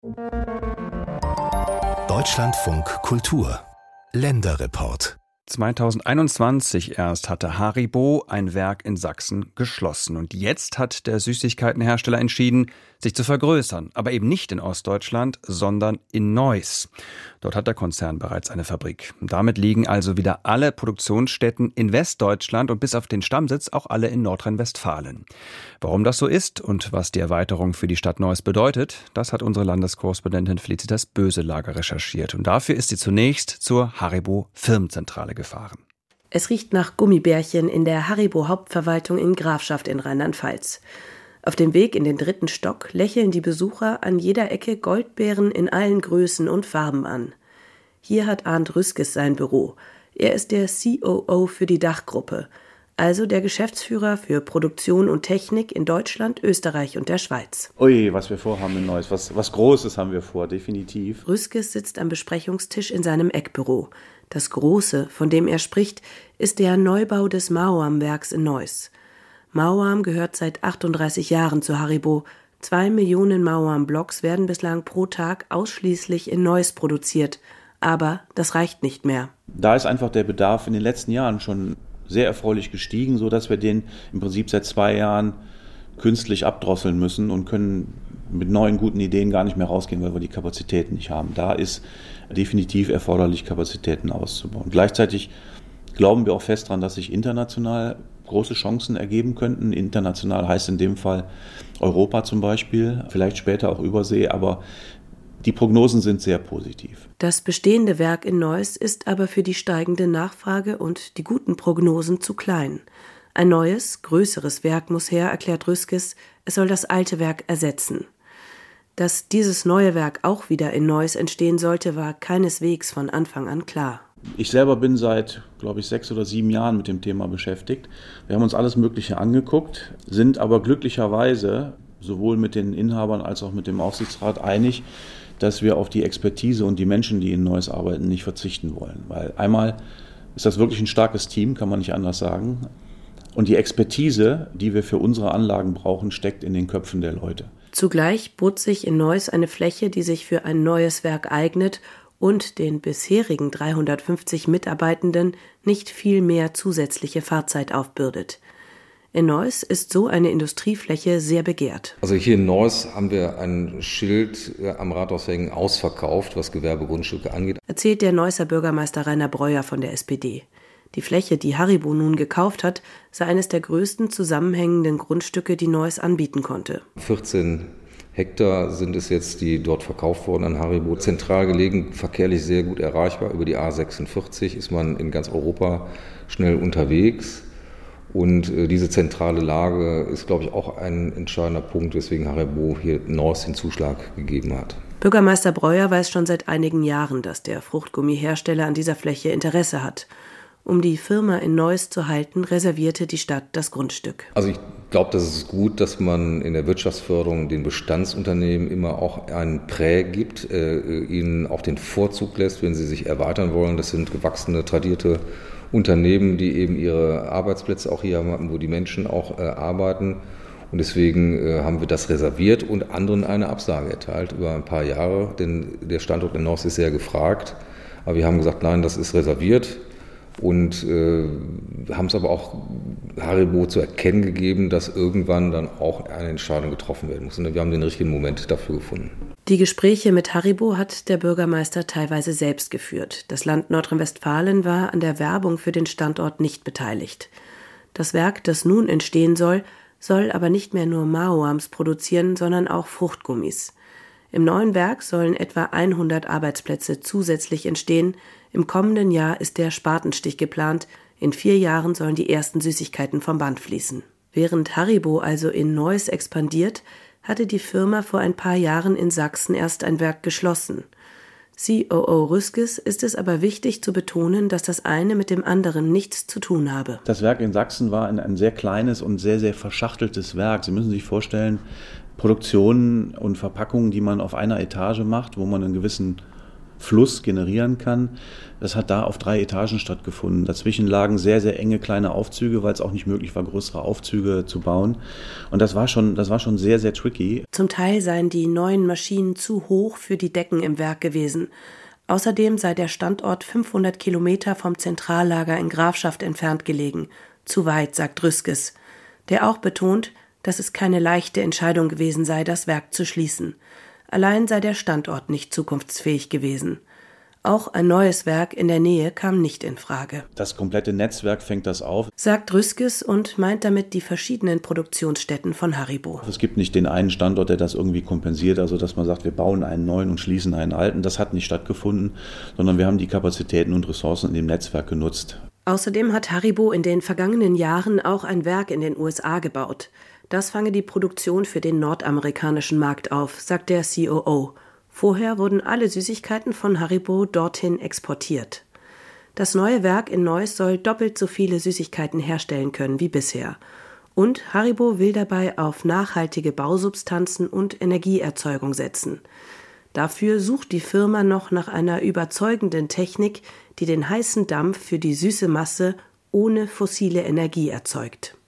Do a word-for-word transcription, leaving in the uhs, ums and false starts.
Deutschlandfunk Kultur Länderreport. zweitausendeinundzwanzig erst hatte Haribo ein Werk in Sachsen geschlossen. Und jetzt hat der Süßigkeitenhersteller entschieden, sich zu vergrößern. Aber eben nicht in Ostdeutschland, sondern in Neuss. Dort hat der Konzern bereits eine Fabrik. Und damit liegen also wieder alle Produktionsstätten in Westdeutschland und bis auf den Stammsitz auch alle in Nordrhein-Westfalen. Warum das so ist und was die Erweiterung für die Stadt Neuss bedeutet, das hat unsere Landeskorrespondentin Felicitas Böselager recherchiert. Und dafür ist sie zunächst zur Haribo Firmenzentrale gefahren. Es riecht nach Gummibärchen in der Haribo Hauptverwaltung in Grafschaft in Rheinland-Pfalz. Auf dem Weg in den dritten Stock lächeln die Besucher an jeder Ecke Goldbeeren in allen Größen und Farben an. Hier hat Arndt Rüskes sein Büro. Er ist der C O O für die Dachgruppe, also der Geschäftsführer für Produktion und Technik in Deutschland, Österreich und der Schweiz. Ui, was wir vorhaben in Neuss, was, was Großes haben wir vor, definitiv. Rüskes sitzt am Besprechungstisch in seinem Eckbüro. Das Große, von dem er spricht, ist der Neubau des Mauam-Werks in Neuss. Mauam gehört seit achtunddreißig Jahren zu Haribo. Zwei Millionen Mauam-Blocks werden bislang pro Tag ausschließlich in Neuss produziert. Aber das reicht nicht mehr. Da ist einfach der Bedarf in den letzten Jahren schon sehr erfreulich gestiegen, sodass wir den im Prinzip seit zwei Jahren künstlich abdrosseln müssen und können mit neuen guten Ideen gar nicht mehr rausgehen, weil wir die Kapazitäten nicht haben. Da ist definitiv erforderlich, Kapazitäten auszubauen. Gleichzeitig glauben wir auch fest daran, dass sich international große Chancen ergeben könnten. International heißt in dem Fall Europa zum Beispiel, vielleicht später auch Übersee, aber die Prognosen sind sehr positiv. Das bestehende Werk in Neuss ist aber für die steigende Nachfrage und die guten Prognosen zu klein. Ein neues, größeres Werk muss her, erklärt Rüskes. Es soll das alte Werk ersetzen. Dass dieses neue Werk auch wieder in Neuss entstehen sollte, war keineswegs von Anfang an klar. Ich selber bin seit, glaube ich, sechs oder sieben Jahren mit dem Thema beschäftigt. Wir haben uns alles Mögliche angeguckt, sind aber glücklicherweise sowohl mit den Inhabern als auch mit dem Aufsichtsrat einig, dass wir auf die Expertise und die Menschen, die in Neuss arbeiten, nicht verzichten wollen. Weil einmal ist das wirklich ein starkes Team, kann man nicht anders sagen. Und die Expertise, die wir für unsere Anlagen brauchen, steckt in den Köpfen der Leute. Zugleich bot sich in Neuss eine Fläche, die sich für ein neues Werk eignet und den bisherigen dreihundertfünfzig Mitarbeitenden nicht viel mehr zusätzliche Fahrzeit aufbürdet. In Neuss ist so eine Industriefläche sehr begehrt. Also hier in Neuss haben wir ein Schild am Rathaus hängen, ausverkauft, was Gewerbegrundstücke angeht. Erzählt der Neusser Bürgermeister Rainer Breuer von der S P D. Die Fläche, die Haribo nun gekauft hat, sei eines der größten zusammenhängenden Grundstücke, die Neuss anbieten konnte. vierzehn Hektar sind es jetzt, die dort verkauft wurden an Haribo. Zentral gelegen, verkehrlich sehr gut erreichbar. Über die A sechsundvierzig ist man in ganz Europa schnell unterwegs. Und äh, diese zentrale Lage ist, glaube ich, auch ein entscheidender Punkt, weswegen Haribo hier Neuss den Zuschlag gegeben hat. Bürgermeister Breuer weiß schon seit einigen Jahren, dass der Fruchtgummihersteller an dieser Fläche Interesse hat. Um die Firma in Neuss zu halten, reservierte die Stadt das Grundstück. Also ich glaube, das ist gut, dass man in der Wirtschaftsförderung den Bestandsunternehmen immer auch einen Prä gibt, äh, ihnen auch den Vorzug lässt, wenn sie sich erweitern wollen. Das sind gewachsene, tradierte Unternehmen, die eben ihre Arbeitsplätze auch hier haben, wo die Menschen auch äh, arbeiten. Und deswegen äh, haben wir das reserviert und anderen eine Absage erteilt über ein paar Jahre, denn der Standort in Neuss ist sehr gefragt. Aber wir haben gesagt, nein, das ist reserviert. Und äh, haben es aber auch Haribo zu erkennen gegeben, dass irgendwann dann auch eine Entscheidung getroffen werden muss. Und wir haben den richtigen Moment dafür gefunden. Die Gespräche mit Haribo hat der Bürgermeister teilweise selbst geführt. Das Land Nordrhein-Westfalen war an der Werbung für den Standort nicht beteiligt. Das Werk, das nun entstehen soll, soll aber nicht mehr nur Maoams produzieren, sondern auch Fruchtgummis. Im neuen Werk sollen etwa hundert Arbeitsplätze zusätzlich entstehen. Im kommenden Jahr ist der Spatenstich geplant. In vier Jahren sollen die ersten Süßigkeiten vom Band fließen. Während Haribo also in Neuss expandiert, hatte die Firma vor ein paar Jahren in Sachsen erst ein Werk geschlossen. C O O Rüskes ist es aber wichtig zu betonen, dass das eine mit dem anderen nichts zu tun habe. Das Werk in Sachsen war ein, ein sehr kleines und sehr, sehr verschachteltes Werk. Sie müssen sich vorstellen, Produktionen und Verpackungen, die man auf einer Etage macht, wo man einen gewissen Fluss generieren kann. Das hat da auf drei Etagen stattgefunden. Dazwischen lagen sehr, sehr enge kleine Aufzüge, weil es auch nicht möglich war, größere Aufzüge zu bauen. Und das war schon, das war schon sehr, sehr tricky. Zum Teil seien die neuen Maschinen zu hoch für die Decken im Werk gewesen. Außerdem sei der Standort fünfhundert Kilometer vom Zentrallager in Grafschaft entfernt gelegen. Zu weit, sagt Rüskes, der auch betont, dass es keine leichte Entscheidung gewesen sei, das Werk zu schließen. Allein sei der Standort nicht zukunftsfähig gewesen. Auch ein neues Werk in der Nähe kam nicht in Frage. Das komplette Netzwerk fängt das auf, sagt Rüskes und meint damit die verschiedenen Produktionsstätten von Haribo. Es gibt nicht den einen Standort, der das irgendwie kompensiert, also dass man sagt, wir bauen einen neuen und schließen einen alten. Das hat nicht stattgefunden, sondern wir haben die Kapazitäten und Ressourcen in dem Netzwerk genutzt. Außerdem hat Haribo in den vergangenen Jahren auch ein Werk in den U S A gebaut. Das fange die Produktion für den nordamerikanischen Markt auf, sagt der C O O. Vorher wurden alle Süßigkeiten von Haribo dorthin exportiert. Das neue Werk in Neuss soll doppelt so viele Süßigkeiten herstellen können wie bisher. Und Haribo will dabei auf nachhaltige Bausubstanzen und Energieerzeugung setzen. Dafür sucht die Firma noch nach einer überzeugenden Technik, die den heißen Dampf für die süße Masse ohne fossile Energie erzeugt.